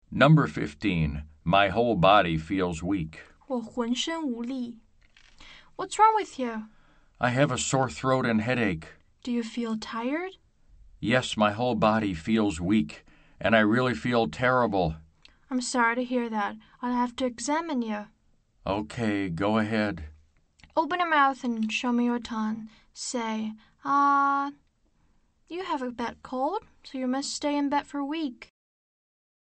Number 15. My whole body feels weak. 我浑身无力。What's wrong with you? I have a sore throat and headache. Do you feel tired? Yes, my whole body feels weak, and I really feel terrible. I'm sorry to hear that. I'll have to examine you. Okay, go ahead. Open your mouth and show me your tongue. Say, ah. You have a bad cold, so you must stay in bed for a week.